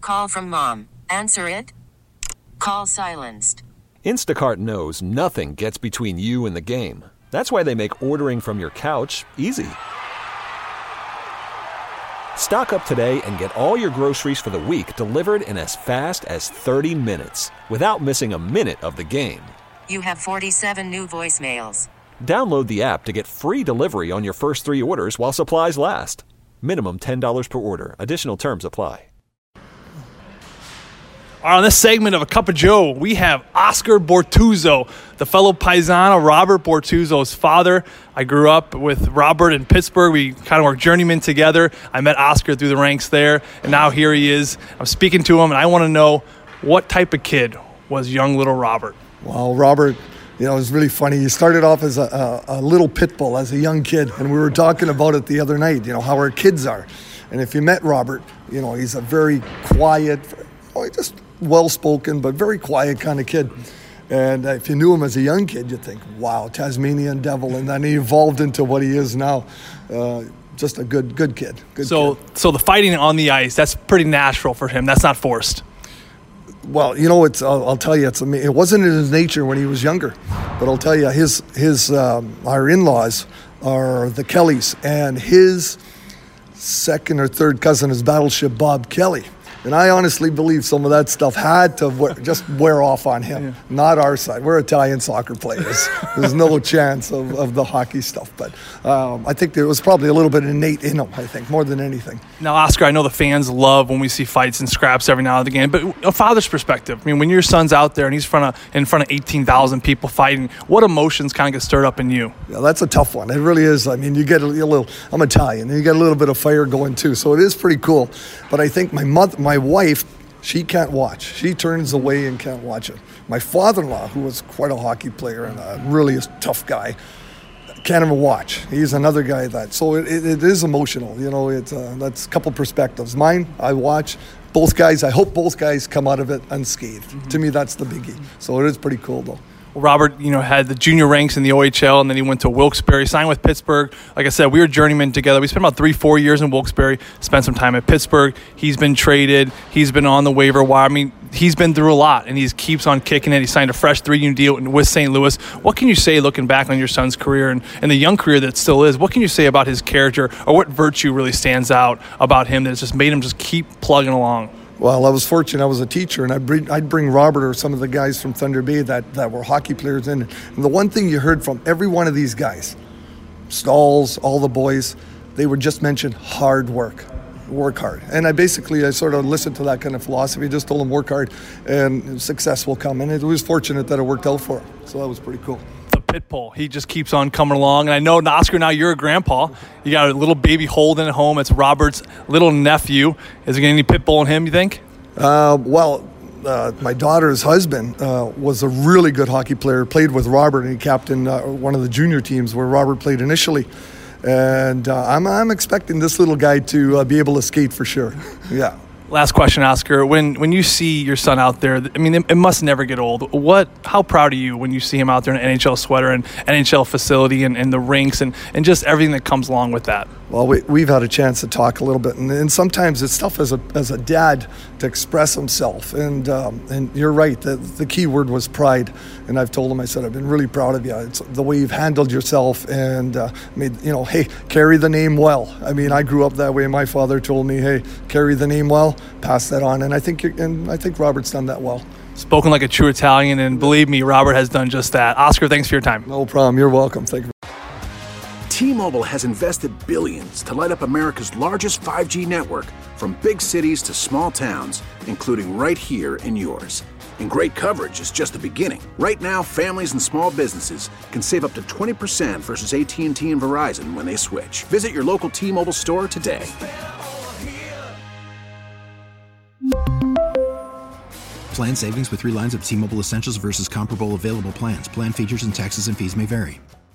Call from mom. Answer it. Call silenced. Instacart knows nothing gets between you and the game. That's why they make ordering from your couch easy. Stock up today and get all your groceries for the week delivered in as fast as 30 minutes without missing a minute of the game. You have 47 new voicemails. Download the app to get free delivery on your first 3 orders while supplies last. Minimum $10 per order. Additional terms apply. All right, on this segment of A Cup of Joe, we have Oscar Bortuzzo, the fellow paisano, Robert Bortuzzo's father. I grew up with Robert in Pittsburgh. We kind of were journeymen together. I met Oscar through the ranks there, and now here he is. I'm speaking to him, and I want to know, what type of kid was young little Robert? Well, Robert, it was really funny. He started off as a little pit bull as a young kid, and we were talking about it the other night, how our kids are. And if you met Robert, he's a very quiet, just well-spoken, but very quiet kind of kid. And if you knew him as a young kid, you'd think, wow, Tasmanian devil. And then he evolved into what he is now. Just a good kid. So the fighting on the ice, that's pretty natural for him. That's not forced. Well, I'll tell you, it wasn't in his nature when he was younger. But I'll tell you, our in-laws are the Kellys, and his second or third cousin is Battleship Bob Kelly. And I honestly believe some of that stuff had to wear off on him, not our side. We're Italian soccer players. There's no chance of the hockey stuff. But I think there was probably a little bit innate in him, I think, more than anything. Now, Oscar, I know the fans love when we see fights and scraps every now and again. But a father's perspective, when your son's out there and he's in front of 18,000 people fighting, what emotions kind of get stirred up in you? Yeah, that's a tough one. It really is. You get a little, I'm Italian, and you get a little bit of fire going too. So it is pretty cool. But I think my wife, she can't watch. She turns away and can't watch it. My father-in-law, who was quite a hockey player and really a tough guy, can't even watch. He's another guy so it is emotional. That's a couple perspectives. Mine, I watch. Both guys, I hope both guys come out of it unscathed. Mm-hmm. To me, that's the biggie. So it is pretty cool, though. Well, Robert, had the junior ranks in the OHL, and then he went to Wilkes-Barre, signed with Pittsburgh. Like I said, we were journeymen together. We spent about 3-4 years in Wilkes-Barre, spent some time at Pittsburgh. He's been traded. He's been on the waiver wire. He's been through a lot, and he keeps on kicking it. He signed a fresh 3-year deal with St. Louis. What can you say, looking back on your son's career and the young career that still is, what can you say about his character, or what virtue really stands out about him that's just made him just keep plugging along? Well, I was fortunate. I was a teacher, and I'd bring Robert or some of the guys from Thunder Bay that were hockey players in. And the one thing you heard from every one of these guys, Stalls, all the boys, they would just mention hard work. Work hard. And I sort of listened to that kind of philosophy, just told them work hard and success will come. And it was fortunate that it worked out for him. So that was pretty cool. The pit bull, he just keeps on coming along. And I know, Oscar, now you're a grandpa. You got a little baby Holden at home. It's Robert's little nephew. Is there any pit bull in him, you think? My daughter's husband was a really good hockey player, played with Robert, and he captained one of the junior teams where Robert played initially. And I'm expecting this little guy to be able to skate for sure. Yeah. Last question, Oscar. When you see your son out there, it must never get old. How proud are you when you see him out there in an NHL sweater and NHL facility and the rinks and just everything that comes along with that? Well, we've had a chance to talk a little bit, and sometimes it's tough as a dad to express himself. And you're right. The key word was pride. And I've told him, I said, I've been really proud of you. It's the way you've handled yourself and hey, carry the name well. I grew up that way. My father told me, hey, carry the name well, pass that on. And I think Robert's done that well. Spoken like a true Italian, and believe me, Robert has done just that. Oscar, thanks for your time. No problem. You're welcome. Thank you. T-Mobile has invested billions to light up America's largest 5G network, from big cities to small towns, including right here in yours. And great coverage is just the beginning. Right now, families and small businesses can save up to 20% versus AT&T and Verizon when they switch. Visit your local T-Mobile store today. Plan savings with 3 lines of T-Mobile Essentials versus comparable available plans. Plan features and taxes and fees may vary.